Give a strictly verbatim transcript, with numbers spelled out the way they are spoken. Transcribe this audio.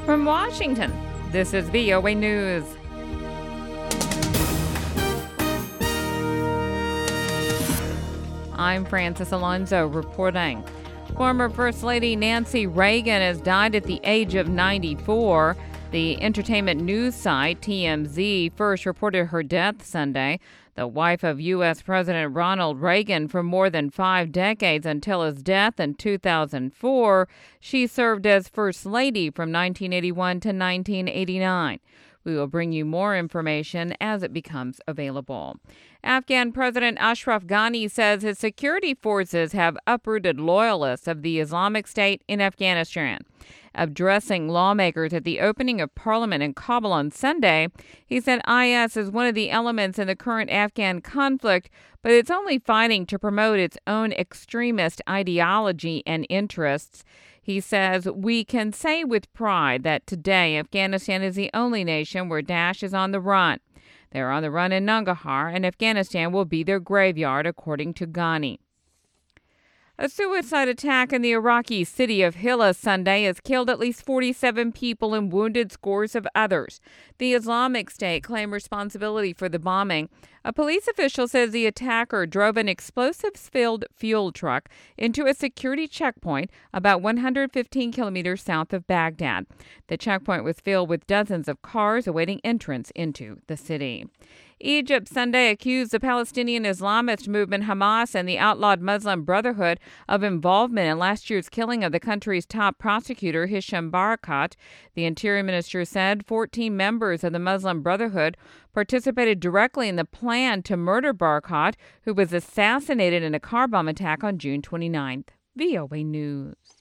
From Washington, this is V O A News. I'm Francis Alonso reporting. Former First Lady Nancy Reagan has died at the age of ninety-four. The entertainment news site T M Z first reported her death Sunday. The wife of U S. President Ronald Reagan for more than five decades until his death in two thousand four, she served as First Lady from nineteen eighty-one to nineteen eighty-nine. We will bring you more information as it becomes available. Afghan President Ashraf Ghani says his security forces have uprooted loyalists of the Islamic State in Afghanistan. Addressing lawmakers at the opening of Parliament in Kabul on Sunday, he said I S is one of the elements in the current Afghan conflict, but it's only fighting to promote its own extremist ideology and interests. He says, we can say with pride that today Afghanistan is the only nation where Daesh is on the run. They're on the run in Nangarhar, and Afghanistan will be their graveyard, according to Ghani. A suicide attack in the Iraqi city of Hilla Sunday has killed at least forty-seven people and wounded scores of others. The Islamic State claimed responsibility for the bombing. A police official says the attacker drove an explosives-filled fuel truck into a security checkpoint about one hundred fifteen kilometers south of Baghdad. The checkpoint was filled with dozens of cars awaiting entrance into the city. Egypt Sunday accused the Palestinian Islamist movement Hamas and the outlawed Muslim Brotherhood of involvement in last year's killing of the country's top prosecutor, Hisham Barakat. The Interior Minister said fourteen members of the Muslim Brotherhood participated directly in the plan to murder Barakat, who was assassinated in a car bomb attack on June twenty-ninth. V O A News.